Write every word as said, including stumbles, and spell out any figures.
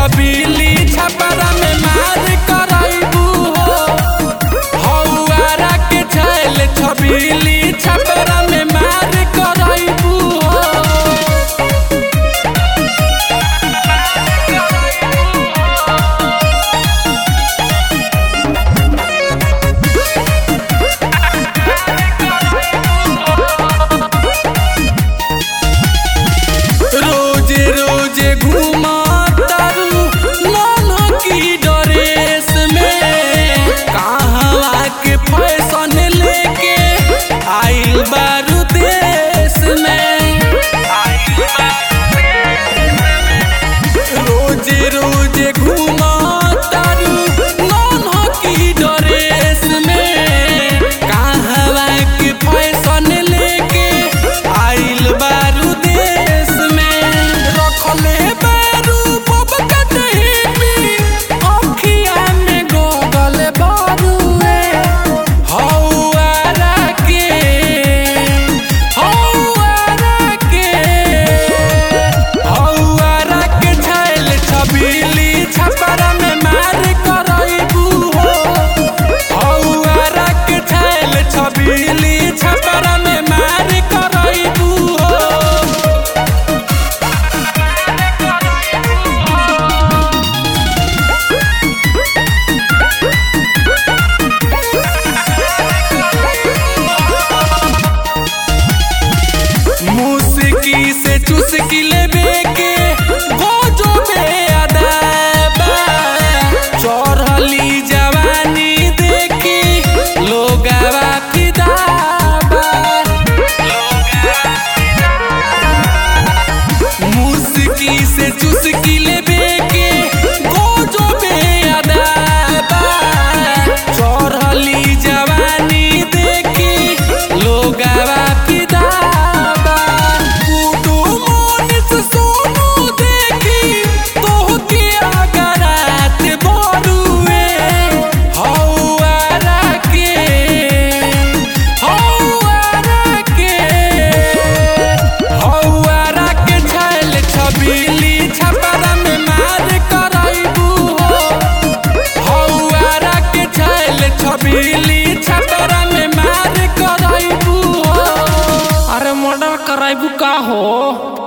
छबीली छपरा में मार कराइबू हो। हौआरा के छैल छबीली छपरा में मार कराइबू हो। रोजे रोजे घूमा तारू नाना की ड्रेस में, कहवा के फैशन लेके आइल बारू देश में। रोजे रोजे घूमा तारू नाना की ड्रेस में, कहवा के फैशन लेके आइल बारू देश में। रखले बारू बब कटही पी अखिया में गोगल बारूए। हौआरा के हौआरा के हौआरा के छैल छबीली छपरा में मार कराइबू हो। हौआरा के छैल छबीली छपरा में मार कराइबू हो। मुस्की से चुस्की लेबे के गोजो बेअदबा। चढ़ली जवानी देखी लोगवा फिदा बा। मुस्की से चुस्की लेबे के गोजो बेअदबा। चढ़ली जवानी देखी लोगवा फिदा बा। गुडू मोनिस सोनू देखी तोहके अगरात बरुए। हौआरा के हौआरा के हौआरा के छैल छबीली छपरा में मार कराइबू हो। हौआरा के छैल छबीली छपरा में मार कराइबू हो। अरे मर्डर कराइबू का हो।